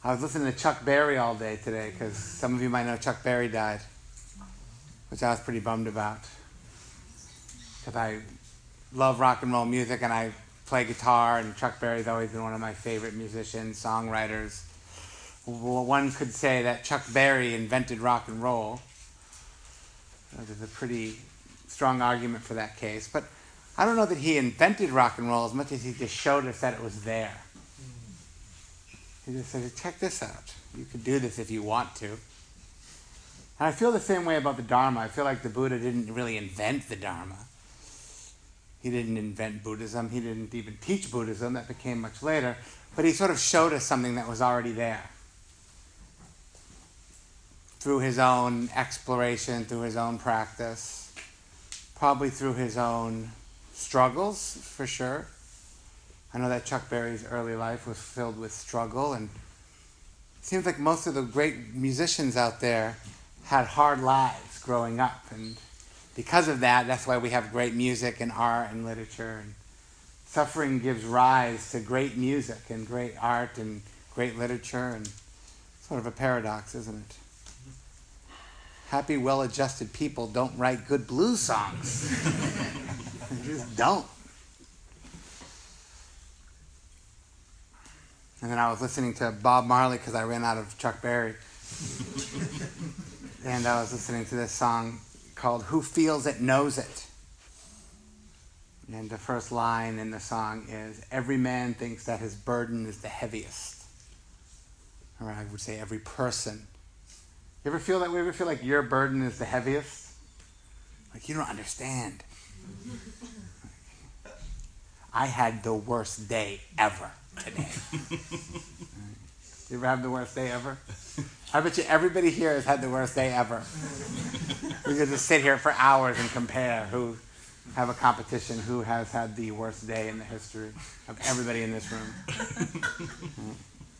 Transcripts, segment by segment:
I was listening to Chuck Berry all day today because some of you might know Chuck Berry died, which I was pretty bummed about because I love rock and roll music and I play guitar, and Chuck Berry's always been one of my favorite musicians, songwriters. Well, one could say that Chuck Berry invented rock and roll. There's a pretty strong argument for that case, but I don't know that he invented rock and roll as much as he just showed us that it was there. He just said, check this out. You could do this if you want to. And I feel the same way about the Dharma. I feel like the Buddha didn't really invent the Dharma. He didn't invent Buddhism. He didn't even teach Buddhism. That became much later. But he sort of showed us something that was already there. Through his own exploration, through his own practice, probably through his own struggles, for sure. I know that Chuck Berry's early life was filled with struggle, and it seems like most of the great musicians out there had hard lives growing up, and because of that, that's why we have great music and art and literature. And suffering gives rise to great music and great art and great literature, and sort of a paradox, isn't it? Happy, well-adjusted people don't write good blues songs. They just don't. And then I was listening to Bob Marley because I ran out of Chuck Berry. And I was listening to this song called Who Feels It Knows It. And the first line in the song is, every man thinks that his burden is the heaviest. Or I would say every person. You ever feel that way? Ever feel like your burden is the heaviest? Like, you don't understand. I had the worst day ever today. You ever have the worst day ever? I bet you everybody here has had the worst day ever. We could just sit here for hours and compare who have a competition who has had the worst day in the history of everybody in this room.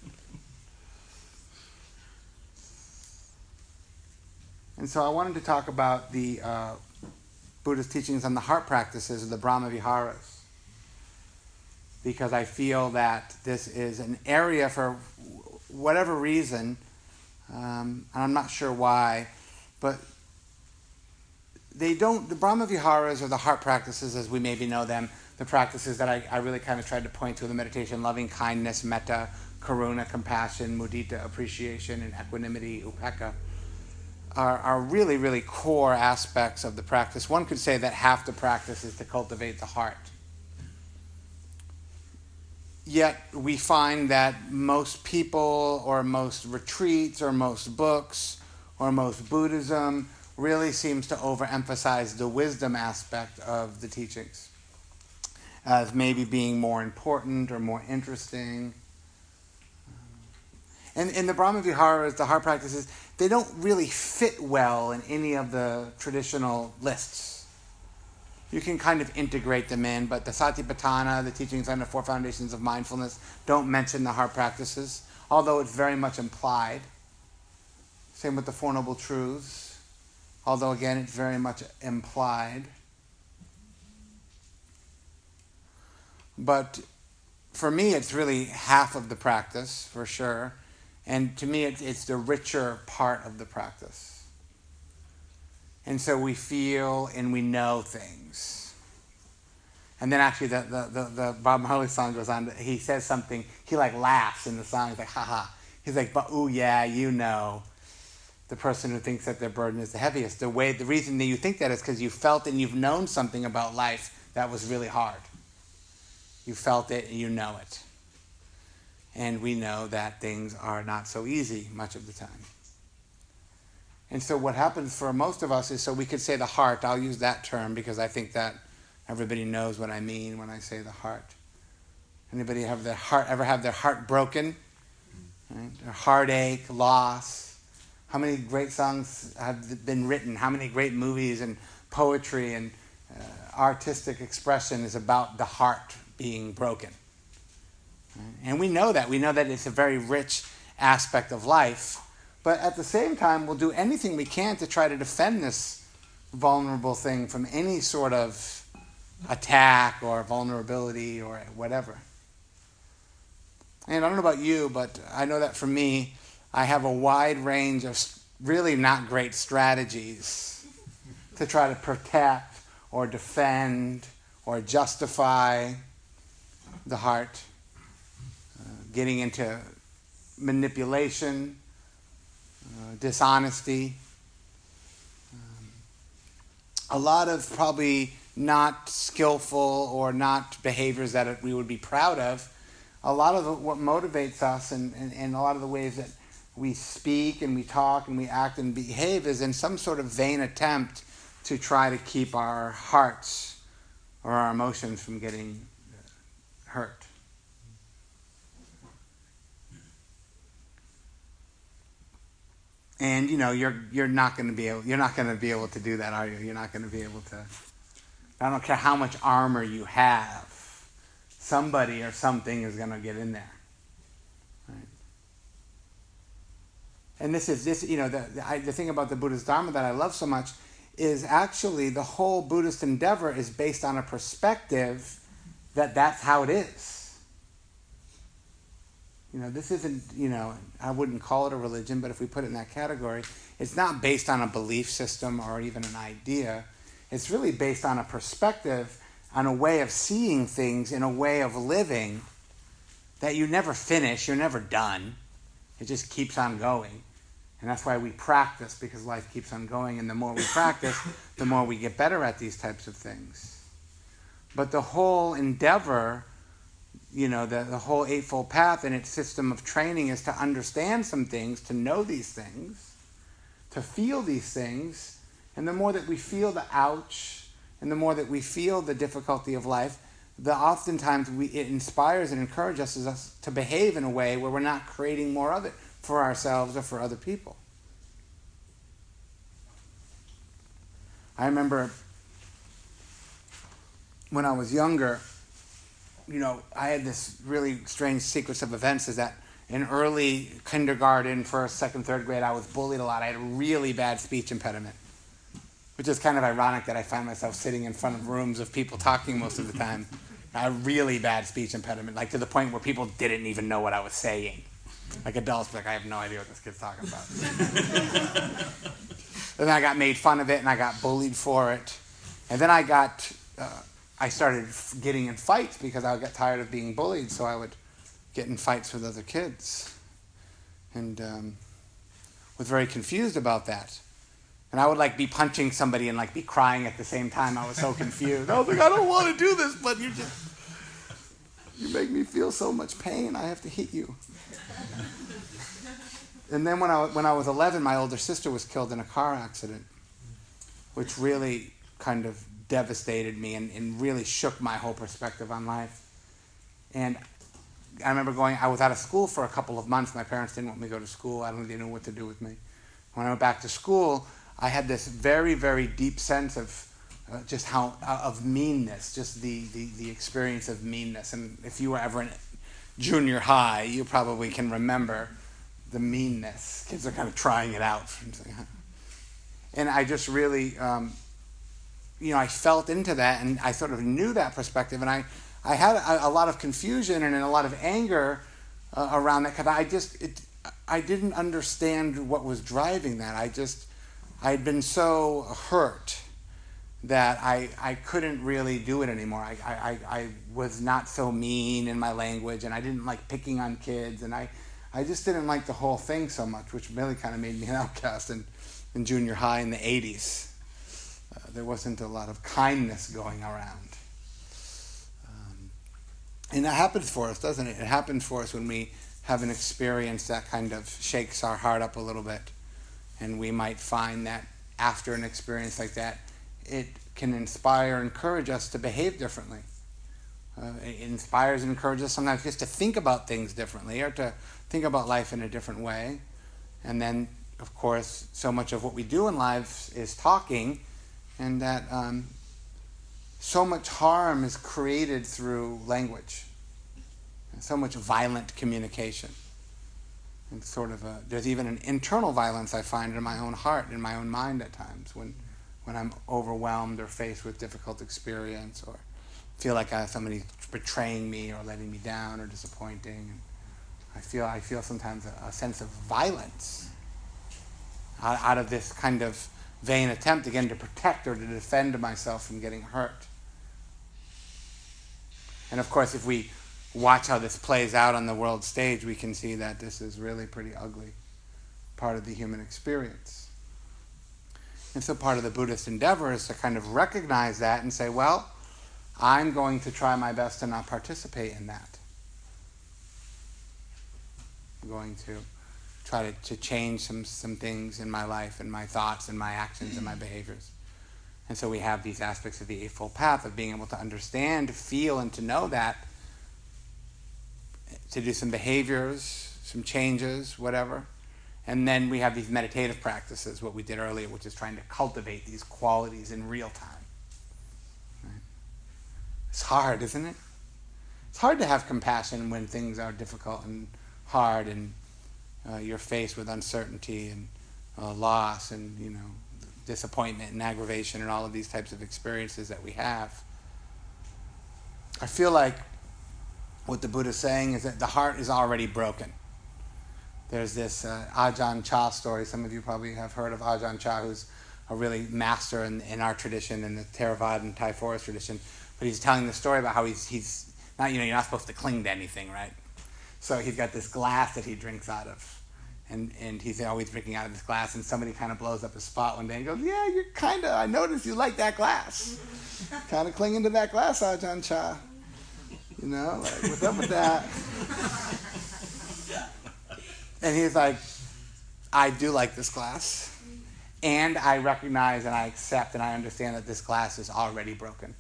And so I wanted to talk about the Buddha's teachings on the heart practices of the Brahma Viharas, because I feel that this is an area, for whatever reason, and I'm not sure why, but the Brahma Viharas, or the heart practices as we maybe know them, the practices that I really kind of tried to point to in the meditation: loving kindness, metta, karuna, compassion, mudita, appreciation, and equanimity, upekkha, are really, really core aspects of the practice. One could say that half the practice is to cultivate the heart. Yet we find that most people, or most retreats, or most books, or most Buddhism really seems to overemphasize the wisdom aspect of the teachings as maybe being more important or more interesting. And in the Brahma Viharas, the heart practices, they don't really fit well in any of the traditional lists. You can kind of integrate them in, but the Satipatthana, the teachings on the 4 foundations of mindfulness, don't mention the heart practices, although it's very much implied. Same with the Four Noble Truths, although again it's very much implied. But for me, it's really half of the practice, for sure. And to me, it's the richer part of the practice. And so we feel and we know things. And then actually the Bob Marley song goes on, he says something, he like laughs in the song, he's like, haha. He's like, but ooh yeah, you know, the person who thinks that their burden is the heaviest. The reason that you think that is because you felt and you've known something about life that was really hard. You felt it and you know it. And we know that things are not so easy much of the time. And so what happens for most of us is, so we could say the heart, I'll use that term because I think that everybody knows what I mean when I say the heart. Anybody ever have their heart broken? Right? Their heartache, loss. How many great songs have been written? How many great movies and poetry and artistic expression is about the heart being broken? And we know that. We know that it's a very rich aspect of life. But at the same time, we'll do anything we can to try to defend this vulnerable thing from any sort of attack or vulnerability or whatever. And I don't know about you, but I know that for me, I have a wide range of really not great strategies to try to protect or defend or justify the heart, getting into manipulation, dishonesty, a lot of probably not skillful or not behaviors that we would be proud of. A lot of what motivates us and a lot of the ways that we speak and we talk and we act and behave is in some sort of vain attempt to try to keep our hearts or our emotions from getting hurt. And you're not going to be able to do that, are you? You're not going to be able to. I don't care how much armor you have. Somebody or something is going to get in there. Right? And the thing about the Buddhist Dharma that I love so much is actually the whole Buddhist endeavor is based on a perspective that that's how it is. This isn't, I wouldn't call it a religion, but if we put it in that category, it's not based on a belief system or even an idea. It's really based on a perspective, on a way of seeing things, in a way of living that you never finish, you're never done. It just keeps on going. And that's why we practice, because life keeps on going. And the more we practice, the more we get better at these types of things. But the whole endeavor, the whole Eightfold Path and its system of training is to understand some things, to know these things, to feel these things. And the more that we feel the ouch, and the more that we feel the difficulty of life, the oftentimes it inspires and encourages us to behave in a way where we're not creating more of it for ourselves or for other people. I remember when I was younger, I had this really strange sequence of events is that in early kindergarten, first, second, third grade, I was bullied a lot. I had a really bad speech impediment, which is kind of ironic that I find myself sitting in front of rooms of people talking most of the time. A really bad speech impediment, like to the point where people didn't even know what I was saying. Like adults, I have no idea what this kid's talking about. And then I got made fun of it, and I got bullied for it. And then I started getting in fights because I would get tired of being bullied, so I would get in fights with other kids. And was very confused about that. And I would be punching somebody and be crying at the same time. I was so confused. I was like, I don't want to do this, but you make me feel so much pain. I have to hit you. And then when I was 11, my older sister was killed in a car accident, which really kind of devastated me and really shook my whole perspective on life. And I remember I was out of school for a couple of months. My parents didn't want me to go to school. I don't even know what to do with me. When I went back to school, I had this very, very deep sense of of meanness, just the experience of meanness. And if you were ever in junior high, you probably can remember the meanness. Kids are kind of trying it out. And I just really, I felt into that, and I sort of knew that perspective. And I had a lot of confusion and a lot of anger around that because I didn't understand what was driving that. I had been so hurt that I couldn't really do it anymore. I was not so mean in my language, and I didn't like picking on kids, and I just didn't like the whole thing so much, which really kind of made me an outcast in junior high in the 80s. There wasn't a lot of kindness going around. And that happens for us, doesn't it? It happens for us when we have an experience that kind of shakes our heart up a little bit. And we might find that after an experience like that, it can inspire and encourage us to behave differently. It inspires and encourages us sometimes just to think about things differently or to think about life in a different way. And then, of course, so much of what we do in life is talking, and that so much harm is created through language. And so much violent communication. And there's even an internal violence I find in my own heart, in my own mind at times, when I'm overwhelmed or faced with difficult experience or feel like I have somebody betraying me or letting me down or disappointing. I feel sometimes a sense of violence out of this kind of vain attempt, again, to protect or to defend myself from getting hurt. And of course, if we watch how this plays out on the world stage, we can see that this is really pretty ugly part of the human experience. And so part of the Buddhist endeavor is to kind of recognize that and say, well, I'm going to try my best to not participate in that. I'm going to try to change some things in my life and my thoughts and my actions and my behaviors. And so we have these aspects of the Eightfold Path of being able to understand, to feel, and to know that, to do some behaviors, some changes, whatever. And then we have these meditative practices, what we did earlier, which is trying to cultivate these qualities in real time. Right? It's hard, isn't it? It's hard to have compassion when things are difficult and hard and you're faced with uncertainty and loss and, disappointment and aggravation and all of these types of experiences that we have. I feel like what the Buddha is saying is that the heart is already broken. There's this Ajahn Chah story. Some of you probably have heard of Ajahn Chah, who's a really master in our tradition, in the Theravada and Thai forest tradition. But he's telling the story about how he's not, you're not supposed to cling to anything, right? So he's got this glass that he drinks out of. And he's always drinking out of this glass, and somebody kind of blows up his spot one day and goes, yeah, I noticed you like that glass. Kind of clinging to that glass, Ajahn Chah. What's up with that? And he's like, I do like this glass. And I recognize and I accept and I understand that this glass is already broken.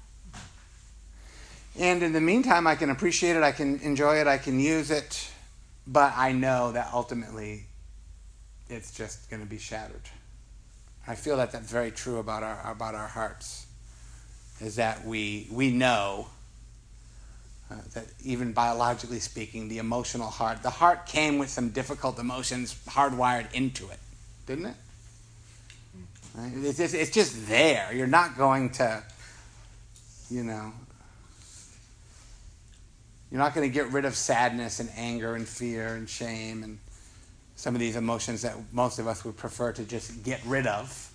And in the meantime, I can appreciate it, I can enjoy it, I can use it, but I know that ultimately it's just going to be shattered. I feel that that's very true about our hearts, is that we know that even biologically speaking, the emotional heart, the heart came with some difficult emotions hardwired into it, didn't it? Right? It's just there. You're not going to, you're not going to get rid of sadness and anger and fear and shame and some of these emotions that most of us would prefer to just get rid of.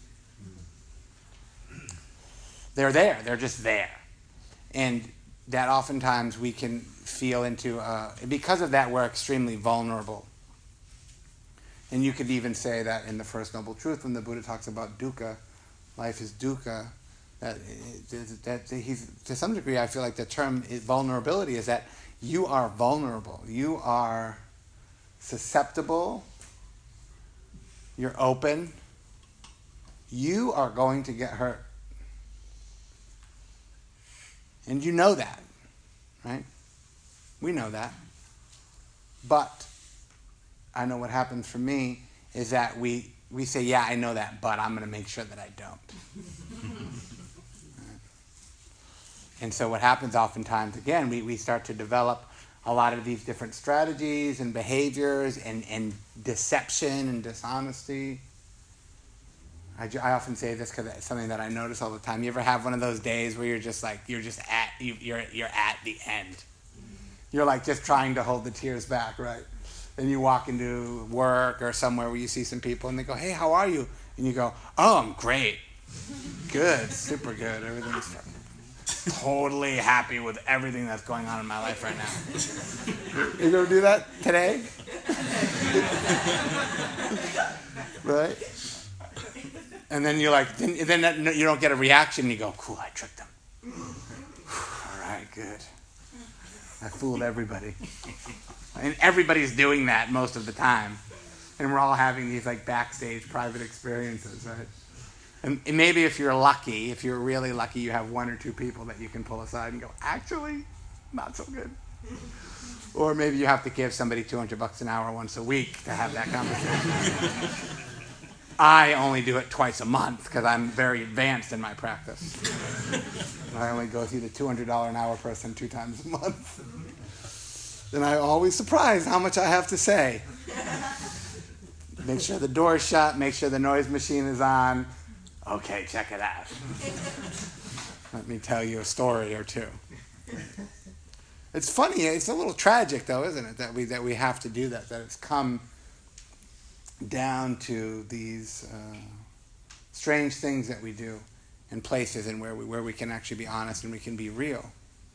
They're there. They're just there. And that oftentimes we can feel into, because of that, we're extremely vulnerable. And you could even say that in the First Noble Truth, when the Buddha talks about dukkha, life is dukkha, that he's, to some degree, I feel like the term vulnerability is that you are vulnerable. You are susceptible. You're open. You are going to get hurt. And you know that, right? We know that. But I know what happens for me is that we say, yeah, I know that, but I'm going to make sure that I don't. And so what happens oftentimes, again, we start to develop a lot of these different strategies and behaviors and deception and dishonesty. I often say this because it's something that I notice all the time. You ever have one of those days where you're at the end? You're like just trying to hold the tears back, right? And you walk into work or somewhere where you see some people and they go, hey, how are you? And you go, oh, I'm great. Good, super good. Everything's fine. Totally happy with everything that's going on in my life right now. You gonna do that today? Right? And then you're like, then you don't get a reaction. You go, cool, I tricked them. All right, good. I fooled everybody. And everybody's doing that most of the time. And we're all having these like backstage private experiences, right? And maybe if you're lucky, if you're really lucky, you have one or two people that you can pull aside and go, actually, not so good. Or maybe you have to give somebody $200 an hour once a week to have that conversation. I only do it twice a month because I'm very advanced in my practice. I only go through the $200 an hour person 2 times a month. And I'm always surprised how much I have to say. Make sure the door's shut, make sure the noise machine is on. Okay, check it out. Let me tell you a story or two. It's funny. It's a little tragic, though, isn't it, that we have to do that? That it's come down to these strange things that we do in places and where we can actually be honest and we can be real.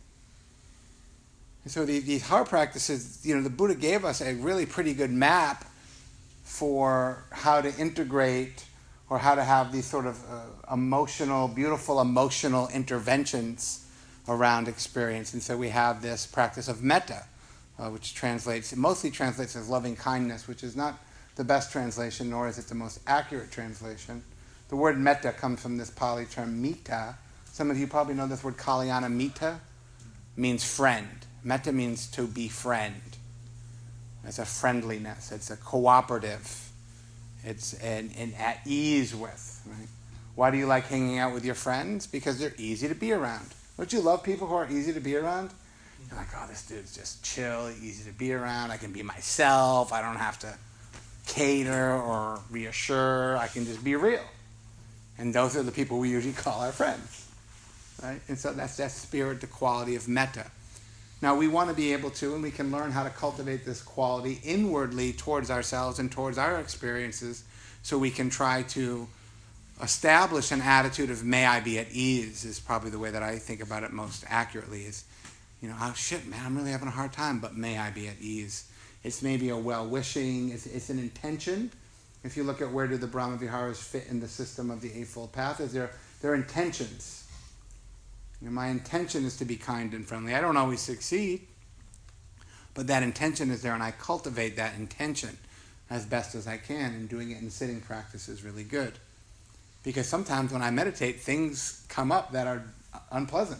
And so these heart practices, the Buddha gave us a really pretty good map for how to integrate or how to have these sort of beautiful emotional interventions around experience. And so we have this practice of metta, which mostly translates as loving kindness, which is not the best translation, nor is it the most accurate translation. The word metta comes from this Pali term mita. Some of you probably know this word kalyana mita, means friend. Metta means to befriend. It's a friendliness. It's a cooperative. It's an at ease with. Right? Why do you like hanging out with your friends? Because they're easy to be around. Don't you love people who are easy to be around? You're like, oh, this dude's just chill, easy to be around. I can be myself. I don't have to cater or reassure. I can just be real. And those are the people we usually call our friends. Right? And so that's that spirit, the quality of metta. Now, we want to be able to, and we can learn how to cultivate this quality inwardly towards ourselves and towards our experiences, so we can try to establish an attitude of may I be at ease is probably the way that I think about it most accurately is, oh shit, man, I'm really having a hard time, but may I be at ease. It's maybe a well-wishing, it's an intention. If you look at where do the Brahma Viharas fit in the system of the Eightfold Path, they're intentions. My intention is to be kind and friendly. I don't always succeed, but that intention is there, and I cultivate that intention as best as I can, and doing it in sitting practice is really good. Because sometimes when I meditate, things come up that are unpleasant.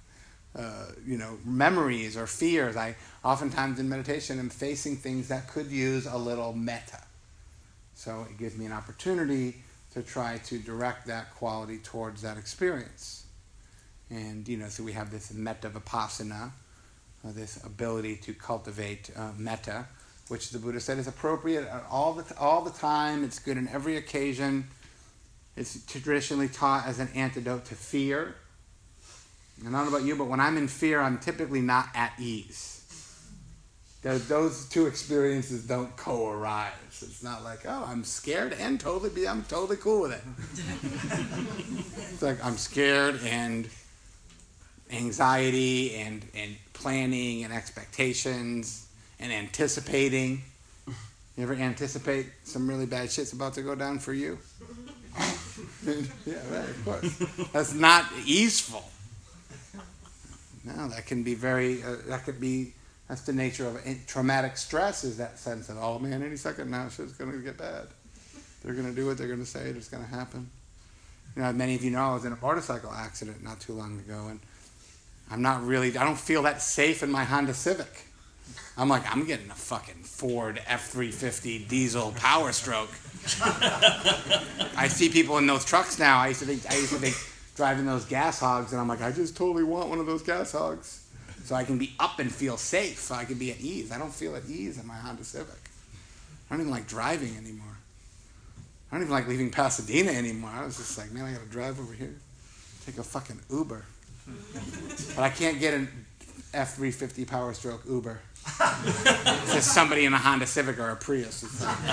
Memories or fears. I oftentimes in meditation am facing things that could use a little metta. So it gives me an opportunity to try to direct that quality towards that experience. And, so we have this metta vipassana, this ability to cultivate metta, which the Buddha said is appropriate all the time. It's good in every occasion. It's traditionally taught as an antidote to fear. And I don't know about you, but when I'm in fear, I'm typically not at ease. Those two experiences don't co-arise. It's not like, oh, I'm scared and I'm totally cool with it. It's like I'm scared and anxiety and planning and expectations and anticipating. You ever anticipate some really bad shit's about to go down for you? Yeah, right, of course. That's not easeful. No, that can be that's the nature of traumatic stress, is that sense of, oh man, any second now shit's going to get bad. They're going to do what they're going to say, it's going to happen. Many of you know I was in a motorcycle accident not too long ago, and I don't feel that safe in my Honda Civic. I'm like, I'm getting a fucking Ford F-350 diesel Power Stroke. I see people in those trucks now. I used to think driving those gas hogs, and I'm like, I just totally want one of those gas hogs. So I can be up and feel safe, so I can be at ease. I don't feel at ease in my Honda Civic. I don't even like driving anymore. I don't even like leaving Pasadena anymore. I was just like, man, I gotta drive over here. Take a fucking Uber. But I can't get an F-350 Power Stroke Uber. It's just somebody in a Honda Civic or a Prius.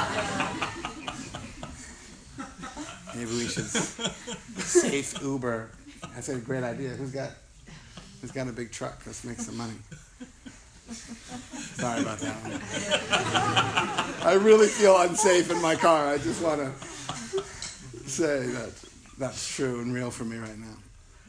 Maybe we should safe Uber. That's a great idea. Who's got a big truck? Let's make some money. Sorry about that one. I really feel unsafe in my car. I just want to say that that's true and real for me right now.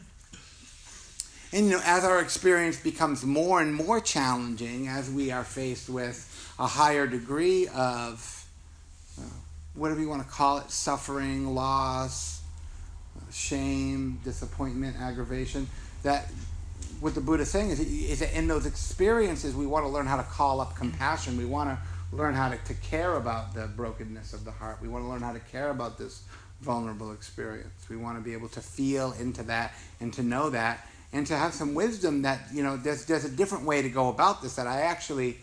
And as our experience becomes more and more challenging, as we are faced with a higher degree of, whatever you want to call it, suffering, loss, shame, disappointment, aggravation, that what the Buddha is saying is that in those experiences we want to learn how to call up compassion. We want to learn how to care about the brokenness of the heart. We want to learn how to care about this vulnerable experience. We want to be able to feel into that and to know that, and to have some wisdom that, there's a different way to go about this, that I actually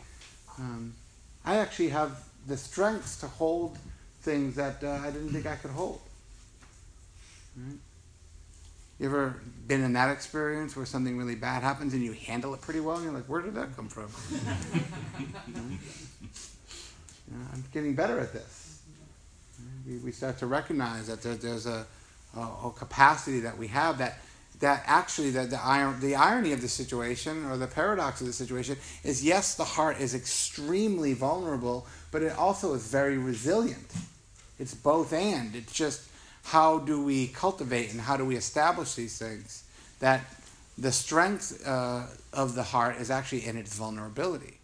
have the strength to hold things that I didn't think I could hold. Right? You ever been in that experience where something really bad happens and you handle it pretty well and you're like, where did that come from? I'm getting better at this. We start to recognize that there's a capacity that we have that actually the irony of the situation, or the paradox of the situation, is yes, the heart is extremely vulnerable, but it also is very resilient. It's both and. It's just, how do we cultivate and how do we establish these things? That the strength of the heart is actually in its vulnerability.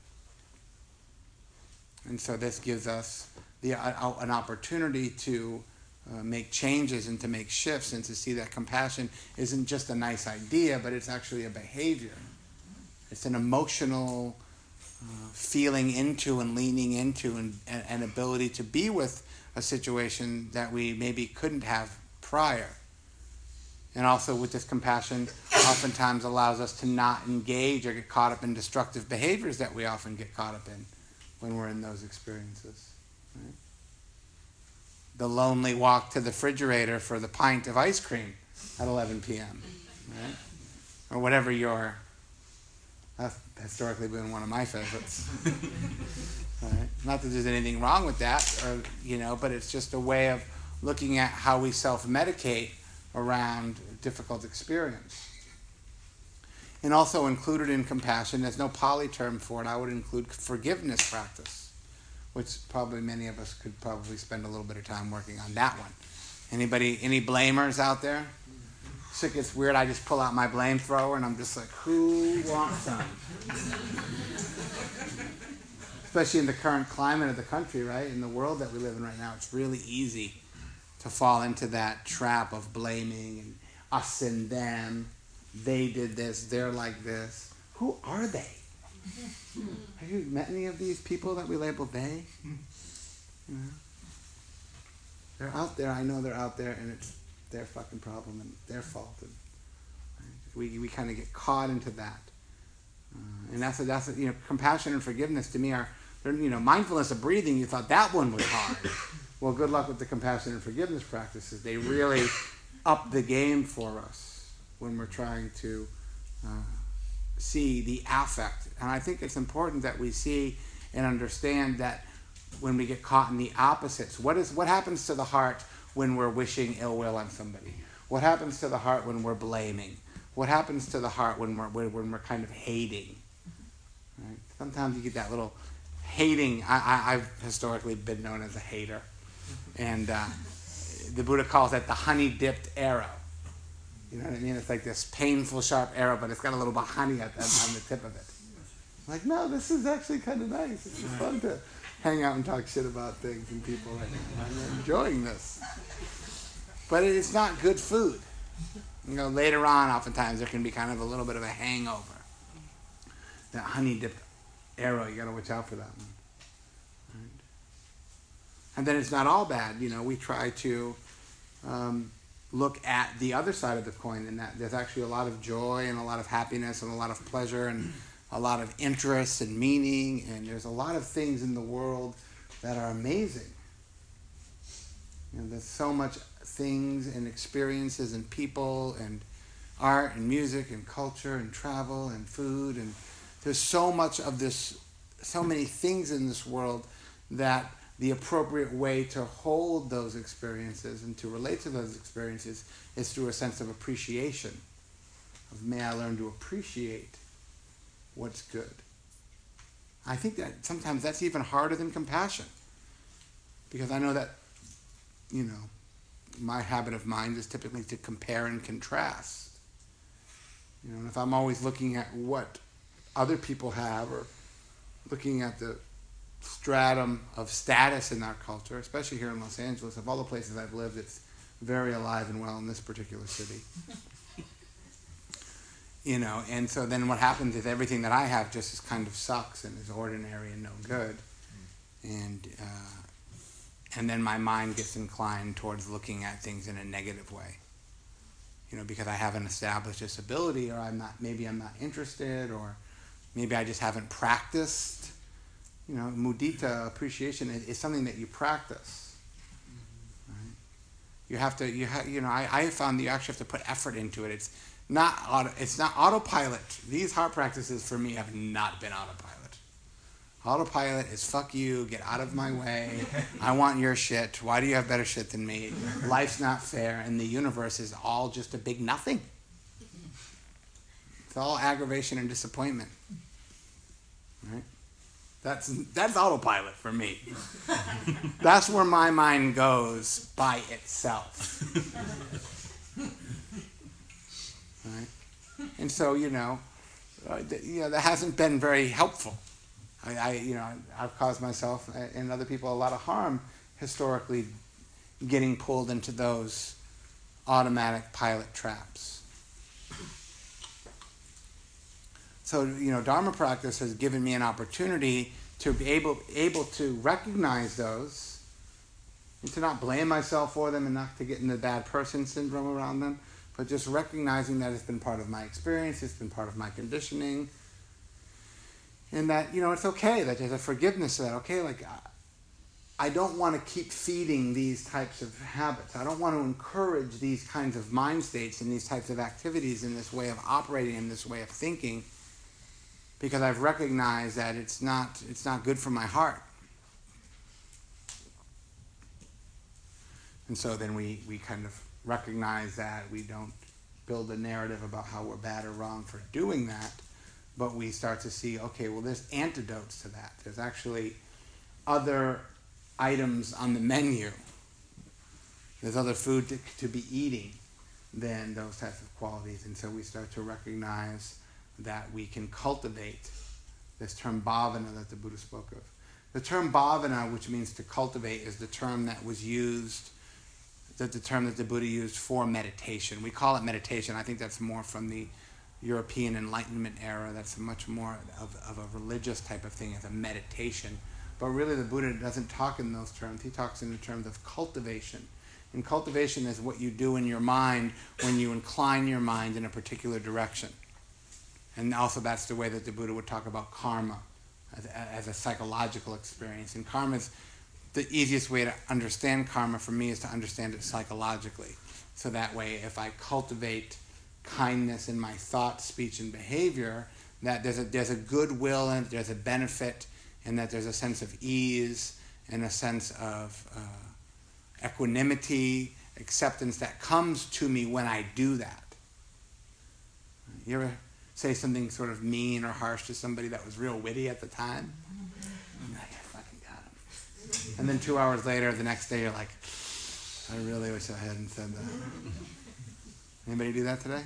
And so this gives us an opportunity to make changes and to make shifts, and to see that compassion isn't just a nice idea, but it's actually a behavior. It's an emotional feeling into and leaning into and an ability to be with a situation that we maybe couldn't have prior. And also with this compassion oftentimes allows us to not engage or get caught up in destructive behaviors that we often get caught up in when we're in those experiences. Right? The lonely walk to the refrigerator for the pint of ice cream at 11 p.m. Right? Or whatever that's historically been one of my favorites. Right? Not that there's anything wrong with that, but it's just a way of looking at how we self-medicate around difficult experience. And also included in compassion, there's no Pali term for it, I would include forgiveness practice, which probably many of us could probably spend a little bit of time working on that one. Any blamers out there? So it gets weird, I just pull out my blame thrower and I'm just like, who wants some? Especially in the current climate of the country, right? In the world that we live in right now, it's really easy to fall into that trap of blaming and us and them. They did this, they're like this. Who are they? Have you met any of these people that we label they? They're out there, I know they're out there, and it's their fucking problem and their fault. And, right? We kind of get caught into that. And that's compassion and forgiveness to me are, mindfulness of breathing, you thought that one was hard. Well, good luck with the compassion and forgiveness practices. They really up the game for us when we're trying to see the affect. And I think it's important that we see and understand that when we get caught in the opposites, what happens to the heart when we're wishing ill will on somebody? What happens to the heart when we're blaming? What happens to the heart when we're kind of hating? Right? Sometimes you get that little hating. I've historically been known as a hater. And the Buddha calls that the honey-dipped arrow. You know what I mean? It's like this painful, sharp arrow, but it's got a little bit of honey on the tip of it. I'm like, no, this is actually kind of nice. It's fun to hang out and talk shit about things and people. I'm enjoying this. But it's not good food. Later on, oftentimes, there can be kind of a little bit of a hangover. That honey-dipped arrow, you got to watch out for that one. Right? And then it's not all bad. We try to look at the other side of the coin, and that there's actually a lot of joy and a lot of happiness and a lot of pleasure and a lot of interest and meaning, and there's a lot of things in the world that are amazing. There's so much things and experiences and people and art and music and culture and travel and food, and there's so much of this, so many things in this world that the appropriate way to hold those experiences and to relate to those experiences is through a sense of appreciation. May I learn to appreciate what's good. I think that sometimes that's even harder than compassion. Because I know that, my habit of mind is typically to compare and contrast. And if I'm always looking at what other people have, or looking at the stratum of status in our culture, especially here in Los Angeles, of all the places I've lived, it's very alive and well in this particular city. And so then what happens is everything that I have just kind of sucks and is ordinary and no good. And then my mind gets inclined towards looking at things in a negative way. Because I haven't established this ability, or maybe I'm not interested, or maybe I just haven't practiced. Mudita, appreciation, is something that you practice. Right? I found that you actually have to put effort into it. It's not autopilot. These heart practices for me have not been autopilot. Autopilot is fuck you, get out of my way, I want your shit, why do you have better shit than me? Life's not fair, and the universe is all just a big nothing. It's all aggravation and disappointment. Right? That's autopilot for me. That's where my mind goes by itself. Right? And so, that hasn't been very helpful. I've caused myself and other people a lot of harm historically getting pulled into those automatic pilot traps. So, Dharma practice has given me an opportunity to be able to recognize those and to not blame myself for them and not to get in the bad person syndrome around them, but just recognizing that it's been part of my experience, it's been part of my conditioning. And that, it's okay, that there's a forgiveness of that. Okay, I don't want to keep feeding these types of habits. I don't want to encourage these kinds of mind states and these types of activities in this way of operating, in this way of thinking, because I've recognized that it's not good for my heart. And so then we kind of recognize that. We don't build a narrative about how we're bad or wrong for doing that. But we start to see, okay, well, there's antidotes to that. There's actually other items on the menu. There's other food to be eating than those types of qualities. And so we start to recognize that we can cultivate this term bhavana that the Buddha spoke of. The term bhavana, which means to cultivate, is the term that was used, the term that the Buddha used for meditation. We call it meditation. I think that's more from the European Enlightenment era. That's much more of a religious type of thing, as a meditation. But really the Buddha doesn't talk in those terms. He talks in the terms of cultivation. And cultivation is what you do in your mind when you incline your mind in a particular direction. And also that's the way that the Buddha would talk about karma as a psychological experience. And karma is the easiest way to understand karma for me, is to understand it psychologically. So that way, if I cultivate kindness in my thought, speech, and behavior, that there's a goodwill and there's a benefit, and that there's a sense of ease and a sense of equanimity, acceptance that comes to me when I do that. You ever say something sort of mean or harsh to somebody that was real witty at the time? I'm like, I fucking got him. And then 2 hours later, the next day, you're like, I really wish I hadn't said that. Anybody do that today?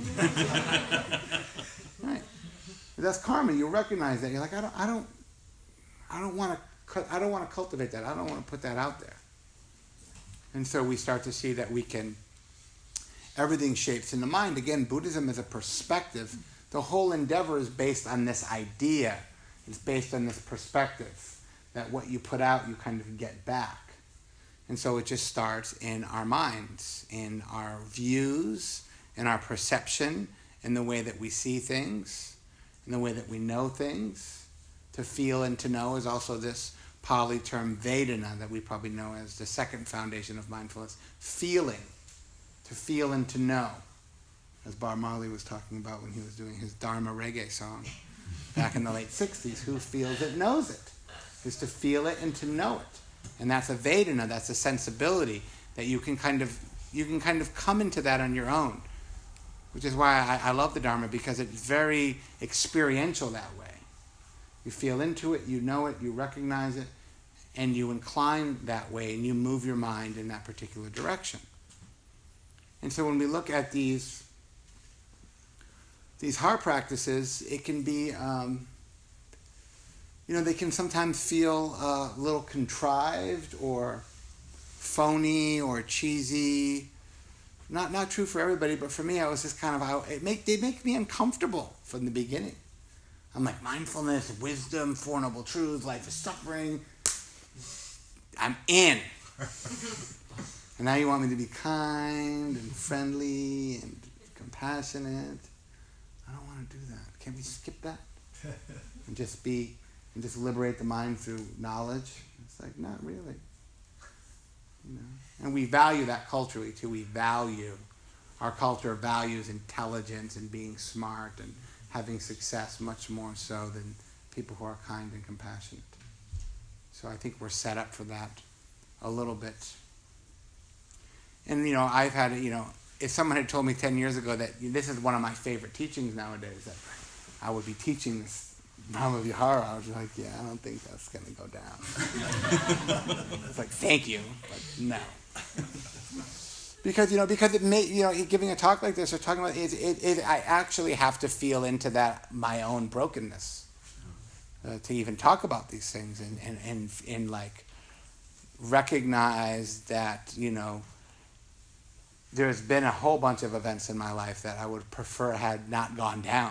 Right. But that's karma. You recognize that. You're like, I don't want to cultivate that. I don't want to put that out there. And so we start to see that everything shapes in the mind. Again, Buddhism is a perspective. The whole endeavor is based on this idea. It's based on this perspective that what you put out, you kind of get back. And so it just starts in our minds, in our views, in our perception, in the way that we see things, in the way that we know things. To feel and to know is also this Pali term Vedana that we probably know as the second foundation of mindfulness. Feeling. To feel and to know. As Bob Marley was talking about when he was doing his Dharma reggae song back in the late 60s. Who feels it knows it. Is to feel it and to know it. And that's a Vedana, that's a sensibility that you can kind of come into that on your own. Which is why I love the Dharma, because it's very experiential that way. You feel into it, you know it, you recognize it, and you incline that way, and you move your mind in that particular direction. And so when we look at these heart practices, it can be, they can sometimes feel a little contrived or phony or cheesy. Not true for everybody, but for me, I was just kind of, they make me uncomfortable from the beginning. I'm like, mindfulness, wisdom, Four Noble Truths, life is suffering. I'm in. And now you want me to be kind and friendly and compassionate. I don't want to do that. Can't we skip that? And just liberate the mind through knowledge? It's like, not really. You know? And we value that culturally too. Our culture values intelligence and being smart and having success much more so than people who are kind and compassionate. So I think we're set up for that a little bit. And, I've had, if someone had told me 10 years ago that this is one of my favorite teachings nowadays, that I would be teaching this Brahma-Vihara, I was like, yeah, I don't think that's going to go down. It's like, thank you, but no. Because it may, giving a talk like this or talking about I actually have to feel into that my own brokenness to even talk about these things and like recognize that, there's been a whole bunch of events in my life that I would prefer had not gone down.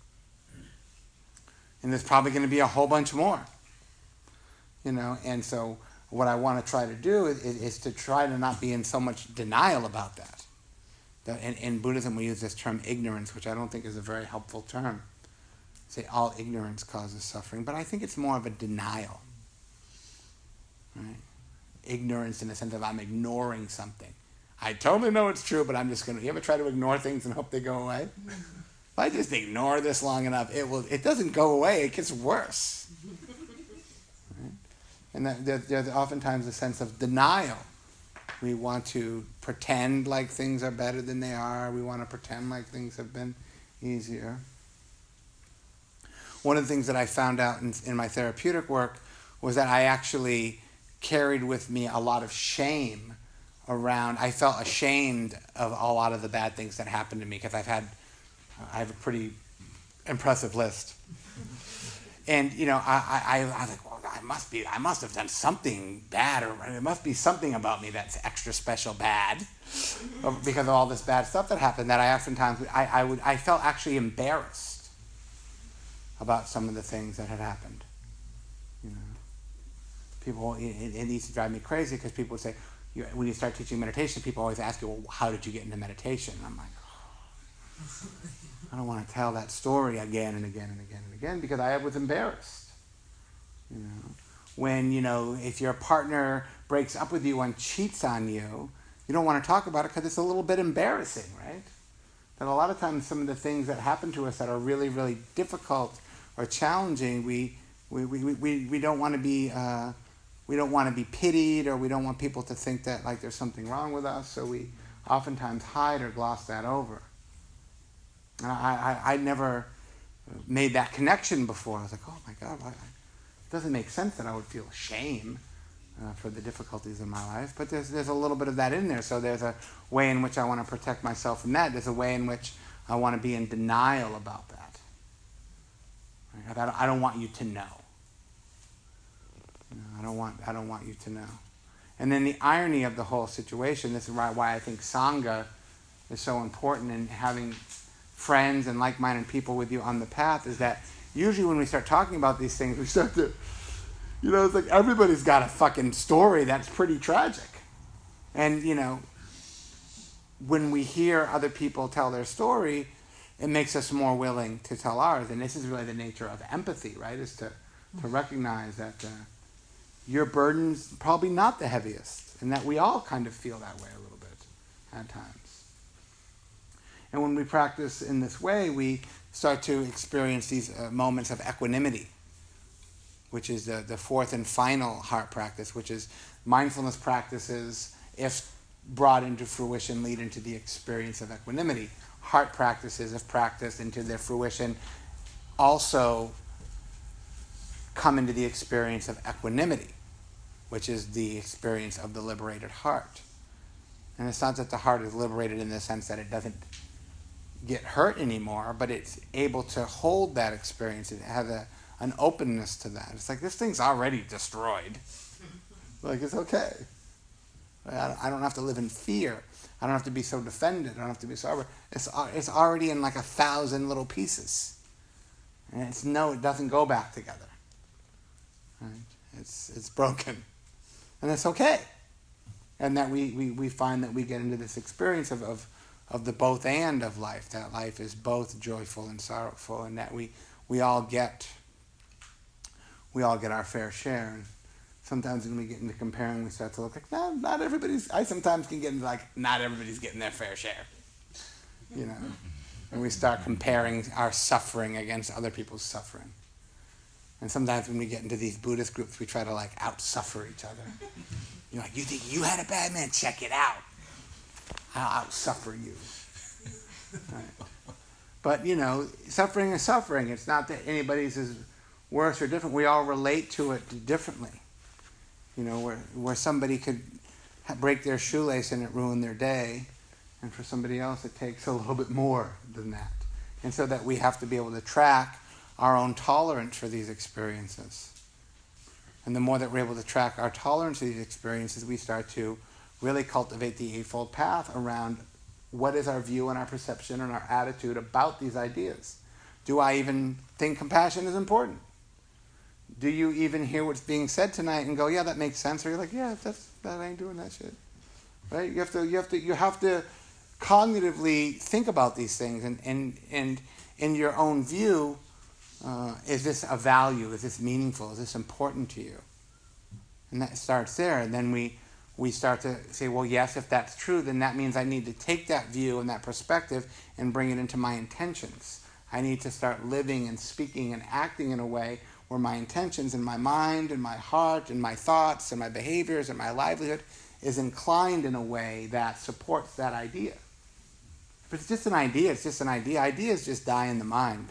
And there's probably going to be a whole bunch more, and so what I want to try to do is to try to not be in so much denial about that. In Buddhism, we use this term ignorance, which I don't think is a very helpful term. Say all ignorance causes suffering, but I think it's more of a denial. Right? Ignorance in the sense of I'm ignoring something. I totally know it's true, but I'm just going to... You ever try to ignore things and hope they go away? If I just ignore this long enough, it doesn't go away, it gets worse. Right? And there's oftentimes a sense of denial. We want to pretend like things are better than they are. We want to pretend like things have been easier. One of the things that I found out in my therapeutic work was that I actually carried with me a lot of shame around. I felt ashamed of a lot of the bad things that happened to me because I have a pretty impressive list. And, I was like, well, I must have done something bad, or there must be something about me that's extra special bad because of all this bad stuff that happened, that I oftentimes, I felt actually embarrassed about some of the things that had happened. People, it used to drive me crazy because people would say, when you start teaching meditation, people always ask you, well, how did you get into meditation? And I'm like, I don't want to tell that story again and again and again and again because I was embarrassed. When, if your partner breaks up with you and cheats on you, you don't want to talk about it because it's a little bit embarrassing, right? That a lot of times some of the things that happen to us that are really, really difficult or challenging, we don't want to be... we don't want to be pitied, or we don't want people to think that like there's something wrong with us, so we oftentimes hide or gloss that over. And I never made that connection before. I was like, oh my God, it doesn't make sense that I would feel shame for the difficulties in my life, but there's a little bit of that in there, so there's a way in which I want to protect myself from that. There's a way in which I want to be in denial about that. Right? I don't want you to know. I don't want you to know. And then the irony of the whole situation, this is why I think Sangha is so important, and having friends and like-minded people with you on the path, is that usually when we start talking about these things, we start to, it's like everybody's got a fucking story that's pretty tragic. And, when we hear other people tell their story, it makes us more willing to tell ours. And this is really the nature of empathy, right? Is to recognize that your burden's probably not the heaviest, and that we all kind of feel that way a little bit at times. And when we practice in this way, we start to experience these moments of equanimity, which is the fourth and final heart practice, which is mindfulness practices, if brought into fruition, lead into the experience of equanimity. Heart practices, if practiced into their fruition, also come into the experience of equanimity, which is the experience of the liberated heart. And it's not that the heart is liberated in the sense that it doesn't get hurt anymore, but it's able to hold that experience. It has an openness to that. It's like, this thing's already destroyed. Like, it's okay. I don't have to live in fear. I don't have to be so defended. I don't have to be so... It's already in like 1,000 little pieces. And it doesn't go back together. Right? It's broken. And it's okay. And that we find that we get into this experience of the both and of life, that life is both joyful and sorrowful, and that we all get our fair share. And Sometimes when we get into comparing, we start to look like, no, not everybody's, I sometimes can get into like, not everybody's getting their fair share. You know? And we start comparing our suffering against other people's suffering. And sometimes when we get into these Buddhist groups, we try to like out-suffer each other. You're like, you think you had a bad man? Check it out. I'll out-suffer you. Right. But, you know, suffering is suffering. It's not that anybody's is worse or different. We all relate to it differently. You know, where somebody could break their shoelace and it ruin their day, and for somebody else it takes a little bit more than that. And so that we have to be able to track our own tolerance for these experiences. And the more that we're able to track our tolerance for these experiences, we start to really cultivate the Eightfold Path around what is our view and our perception and our attitude about these ideas. Do I even think compassion is important? Do you even hear what's being said tonight and go, yeah, that makes sense? Or you're like, yeah, that ain't doing that shit. Right? You have to cognitively think about these things and in your own view, is this a value? Is this meaningful? Is this important to you? And that starts there. And then we start to say, well, yes, if that's true, then that means I need to take that view and that perspective and bring it into my intentions. I need to start living and speaking and acting in a way where my intentions and my mind and my heart and my thoughts and my behaviors and my livelihood is inclined in a way that supports that idea. If it's just an idea, it's just an idea. Ideas just die in the mind.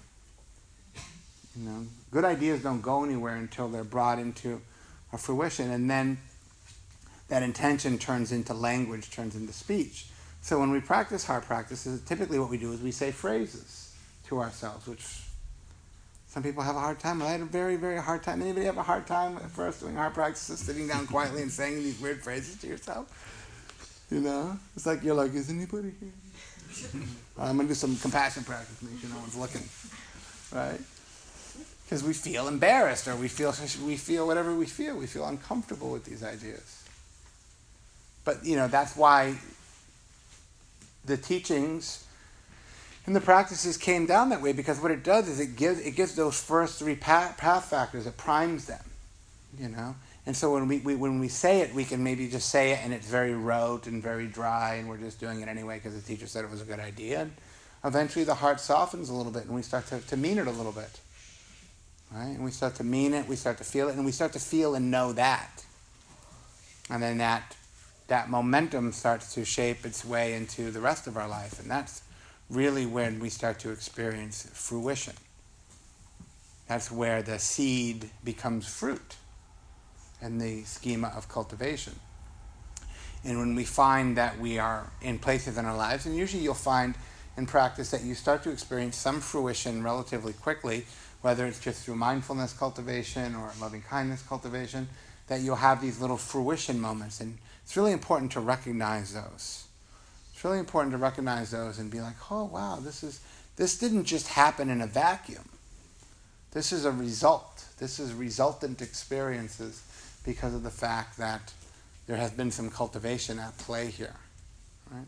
You know, good ideas don't go anywhere until they're brought into a fruition, and then that intention turns into language, turns into speech. So when we practice heart practices, typically what we do is we say phrases to ourselves, which some people have a hard time. I had a very, very hard time. Anybody have a hard time at first doing heart practices, sitting down quietly and saying these weird phrases to yourself? You know? It's like, you're like, is anybody here? I'm going to do some compassion practice, make sure no one's looking. Right? Because we feel embarrassed, or we feel whatever we feel. We feel uncomfortable with these ideas. But, you know, that's why the teachings and the practices came down that way, because what it does is it gives those first three path factors, it primes them, you know. And so when we say it, we can maybe just say it and it's very rote and very dry, and we're just doing it anyway because the teacher said it was a good idea. And eventually the heart softens a little bit, and we start to mean it a little bit, right? And we start to mean it, we start to feel it, and we start to feel and know that. And then that momentum starts to shape its way into the rest of our life, and that's really when we start to experience fruition. That's where the seed becomes fruit in the schema of cultivation. And when we find that we are in places in our lives, and usually you'll find in practice that you start to experience some fruition relatively quickly, whether it's just through mindfulness cultivation or loving kindness cultivation, that you'll have these little fruition moments. And it's really important to recognize those. It's really important to recognize those and be like, oh, wow, this didn't just happen in a vacuum. This is a result. This is resultant experiences because of the fact that there has been some cultivation at play here, right?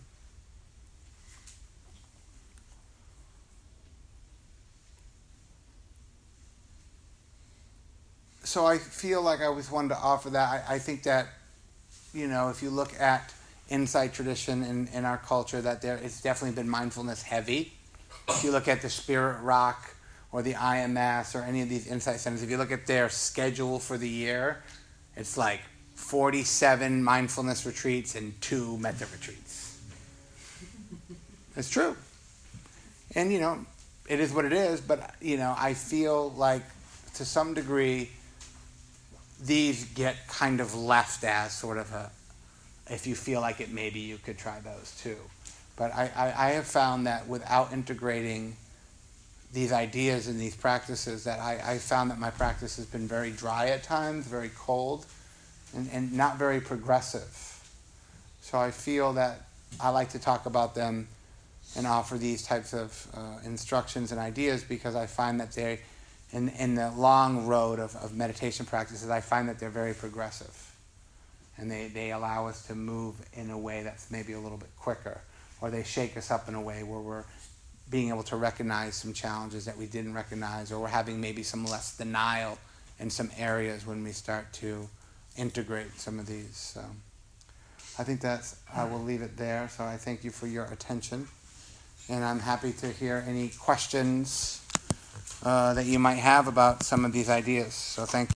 So I feel like I always wanted to offer that. I think that, you know, if you look at insight tradition in our culture, that it's definitely been mindfulness heavy. If you look at the Spirit Rock or the IMS or any of these insight centers, if you look at their schedule for the year, it's like 47 mindfulness retreats and 2 metta retreats. It's true. And, you know, it is what it is, but, you know, I feel like to some degree these get kind of left as sort of a, if you feel like it, maybe you could try those too. But I have found that without integrating these ideas and these practices, that I found that my practice has been very dry at times, very cold, and not very progressive. So I feel that I like to talk about them and offer these types of instructions and ideas, because I find that they, in the long road of meditation practices, I find that they're very progressive. And they allow us to move in a way that's maybe a little bit quicker, or they shake us up in a way where we're being able to recognize some challenges that we didn't recognize, or we're having maybe some less denial in some areas when we start to integrate some of these. So I think I will leave it there. So I thank you for your attention. And I'm happy to hear any questions that you might have about some of these ideas. So thank you.